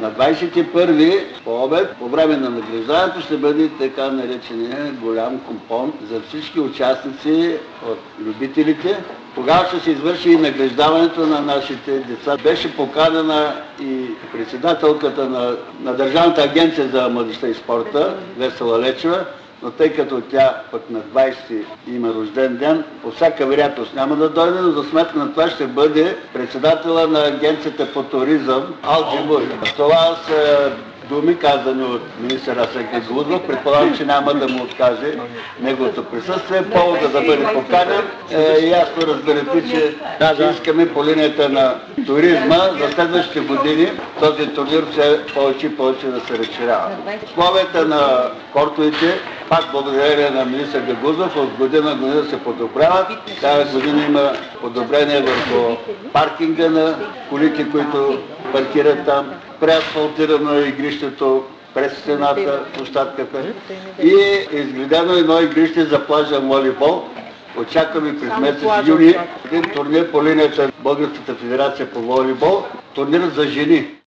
На 21 по обед, по време на награждаването, ще бъде така наречения голям компон за всички участници от любителите. Тогава ще се извърши и награждаването на нашите деца. Беше поканена и председателката на Държавната агенция за младежта и спорта, Весела Лечева, но тъй като тя пък на 20 има рожден ден, по всяка вероятност няма да дойде, но за сметка на това ще бъде председателя на Агенцията по туризъм Алджибури. Това са думи, казани от министър Асен Гагаузов. Предполагам, че няма да му откаже неговото присъствие. Повода да бъде поканен. Ясно разберете, че искаме по линията на туризма за следващите години този турнир все повече и повече да се разширява. Условията на кортовете, пак благодарение на министър Гагаузов, от година в година се подобряват. Тази година има подобрение върху паркинга на колите, които паркират там. Преасфалтирано е игрището през стената, площадката и е изградено едно игрище за плажен волейбол. Очакваме през месец юни един турнир по линията на Българската федерация по волейбол, турнир за жени.